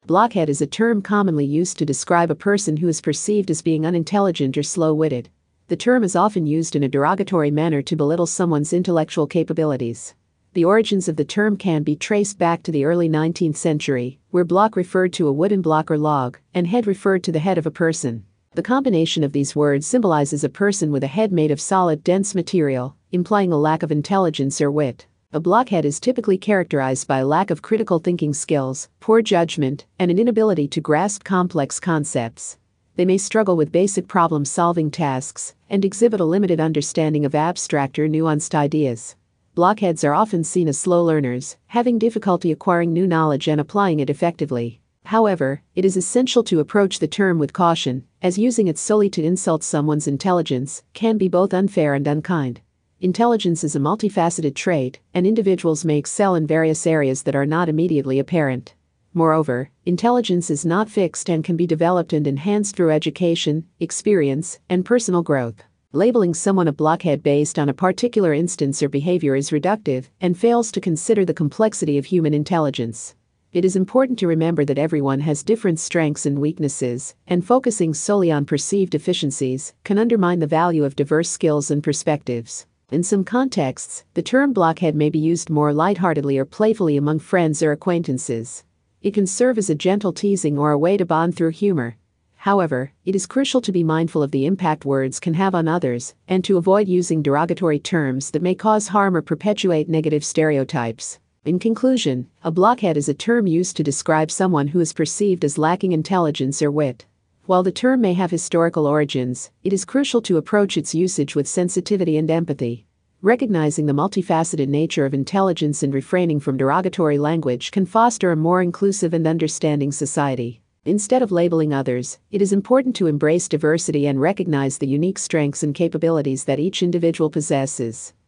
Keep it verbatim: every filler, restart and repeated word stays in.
Blockhead is a term commonly used to describe a person who is perceived as being unintelligent or slow-witted. The term is often used in a derogatory manner to belittle someone's intellectual capabilities. The origins of the term can be traced back to the early nineteenth century, where block referred to a wooden block or log, and head referred to the head of a person. The combination of these words symbolizes a person with a head made of solid, dense material, implying a lack of intelligence or wit. A blockhead is typically characterized by a lack of critical thinking skills, poor judgment, and an inability to grasp complex concepts. They may struggle with basic problem-solving tasks and exhibit a limited understanding of abstract or nuanced ideas. Blockheads are often seen as slow learners, having difficulty acquiring new knowledge and applying it effectively. However, it is essential to approach the term with caution, as using it solely to insult someone's intelligence can be both unfair and unkind. Intelligence is a multifaceted trait, and individuals may excel in various areas that are not immediately apparent. Moreover, intelligence is not fixed and can be developed and enhanced through education, experience, and personal growth. Labeling someone a blockhead based on a particular instance or behavior is reductive and fails to consider the complexity of human intelligence. It is important to remember that everyone has different strengths and weaknesses, and focusing solely on perceived deficiencies can undermine the value of diverse skills and perspectives. In some contexts, the term blockhead may be used more lightheartedly or playfully among friends or acquaintances. It can serve as a gentle teasing or a way to bond through humor. However, it is crucial to be mindful of the impact words can have on others and to avoid using derogatory terms that may cause harm or perpetuate negative stereotypes. In conclusion, a blockhead is a term used to describe someone who is perceived as lacking intelligence or wit. While the term may have historical origins, it is crucial to approach its usage with sensitivity and empathy. Recognizing the multifaceted nature of intelligence and refraining from derogatory language can foster a more inclusive and understanding society. Instead of labeling others, it is important to embrace diversity and recognize the unique strengths and capabilities that each individual possesses.